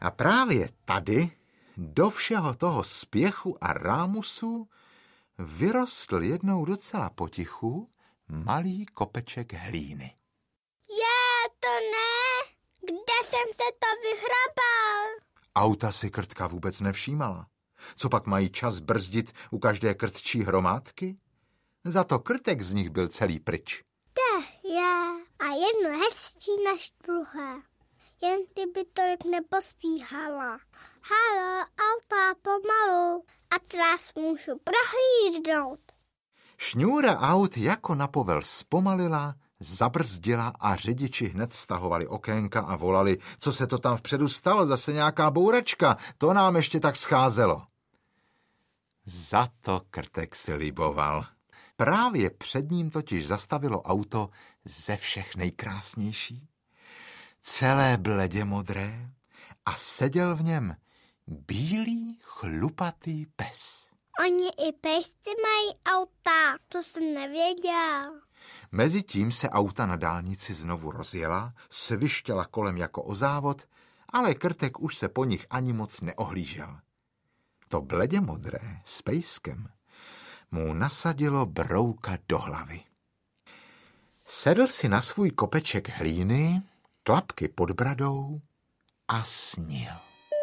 A právě tady, do všeho toho spěchu a rámusu, vyrostl jednou docela potichu malý kopeček hlíny. To ne, kde jsem se to vyhrabal? Auta si Krtka vůbec nevšímala. Co pak mají čas brzdit u každé krtčí hromádky? Za to Krtek z nich byl celý pryč. A jedno hezčí než druhé. Jen kdyby tolik nepospíhala. Halo, auta, pomalu, ať vás můžu prohlídnout. Šňůra aut jako na povel zpomalila, zabrzdila a řidiči hned stahovali okénka a volali, co se to tam vpředu stalo, zase nějaká bouračka, to nám ještě tak scházelo. Za to Krtek si liboval. Právě před ním totiž zastavilo auto ze všech nejkrásnější, celé bledě modré, a seděl v něm bílý chlupatý pes. Oni i pešci mají auta, to jsem nevěděl. Mezitím se auta na dálnici znovu rozjela, svištěla kolem jako o závod, ale Krtek už se po nich ani moc neohlížel. To bledě modré s pejskem mu nasadilo brouka do hlavy. Sedl si na svůj kopeček hlíny, klapky pod bradou a snil.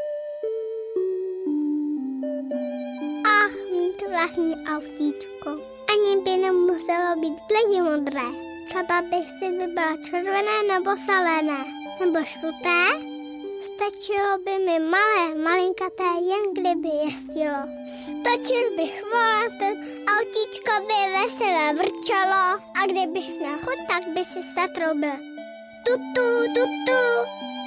Mít vlastní autíčko. Ani by nemuselo být bledě modré. Třeba bych si vybrala červené nebo zelené. Nebo žluté. Stačilo by mi malinkaté, jen kdyby jezdilo. Točil bych volant, autíčko by veselé vrčalo a kdybych měl chuť, tak by si zatroubil. Tutu, tutu.